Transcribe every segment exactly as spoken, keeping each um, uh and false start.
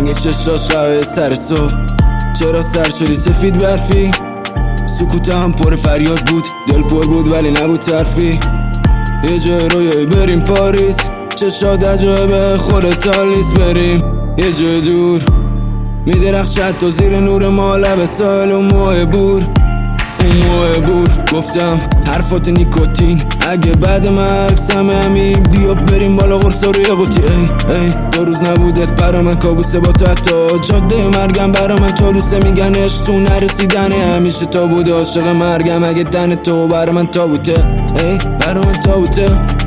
رنگ چشاش قهوه سر صبح، چرا سر شدی سفید برفی؟ سکوت هم پر فریاد بود، دل پر بود ولی نبود طرفی. یه جای رویایی بریم پاریس، چشات عجایبه خودت تالیس. بریم یه جای دور میدرخشد تو زیر نور ما، لب ساحل و موه بور، اون موه بور. گفتم حرفات نیکوتین، اگه بعد مرگ سم همین بیا بریم بالا قرص روی قوطی. ای ای دو روز نبودت برا من کابوسه با تو، حتی جاده مرگم برا من چالوسه. میگن عشق تو نرسیدنه، همیشه تا بوده عاشق مرگم. اگه تن تو برا من تابوته، ای برا من تابوته.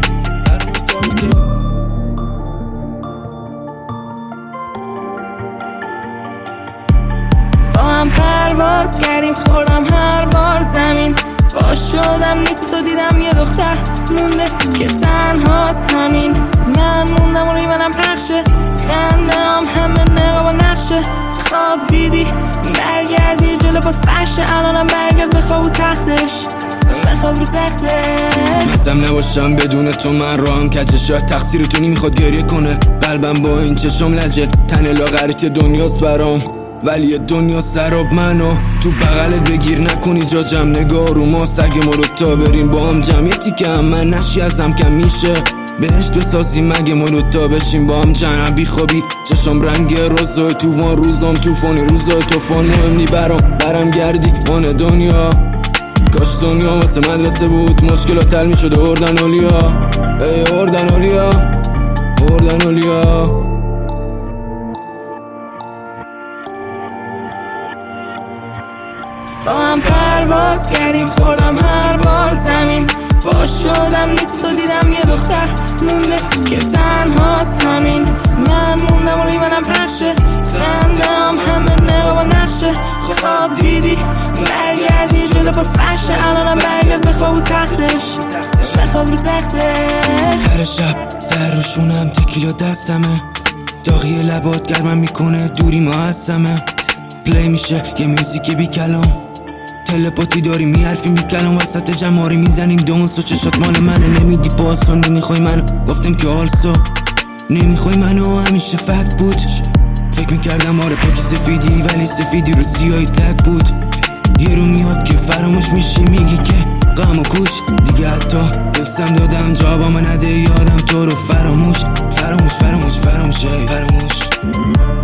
با هم پرواز کردیم خوردم هر بار زمین، باش شدم نیست تو دیدم یه دختر مونده که تنهاست همین. من موندم و ریمنم پخشه، خنده هم همه نقاب و نقشه. خواب دیدی برگردی جلو با سرشه، الانم برگرد بخواب رو تختش، بخواب رو تختش. نزم نباشم بدون تو من راهم کجه، شاید تقصیر تو نمیخواد گریه کنه. قلبم با این چشم لجه، تن لاغریت دنیاست برام ولی یه دنیا سراب. منو تو بغلت بگیر نکنی جا جمع، نگاه رو ما سگ ما رو تا بریم با هم جمعیتی که هم من نشی ازم کم میشه. بهشت بسازیم مگه ما رو تا بشیم با هم جنب بی خوابی. چشم رنگ روزای توفان، روزام توفانی روزای توفان. مهم نی برام برم گردی وان دنیا، کاش دنیا واسه مدرسه بود، مشکلات حل میشد اردن اولیا. ای اردن اولیا، اردن اولیا. با هم پرواز کردیم خوردم هر بار زمین، باش شدم نیست تو دیدم یه دختر مونده که تنهاست همین. من موندم و ریمنم پخشه، خنده هم همه نقاب و نقشه. خواب دیدی برگردی جلو با سرشه، الانم برگرد بخواب رو تختش، بخواب رو تختش. سر شب سر رو شونم تکیلا دستمه، داغی لبات گرمم میکنه دوری ما هستمه. پلی میشه یه موزیک بی کلام، تلپاتی داری میحرفی بی کلام. وسط جماری میزنیم دانس و چشات مال منه، نمیدی پاسو نمیخوای منو. گفتم که آلسا نمیخوای منو، همیشه فکت بود. فکر میکردم آره پاکی سفیدی ولی سفیدی رو سیاهی تک بود. یه رو میاد که فراموش میشی، میگی که غم و کوش دیگه. حتی تکسم دادم جوابم نده، یادم تو رو فراموش فراموش فراموش فراموش فراموش.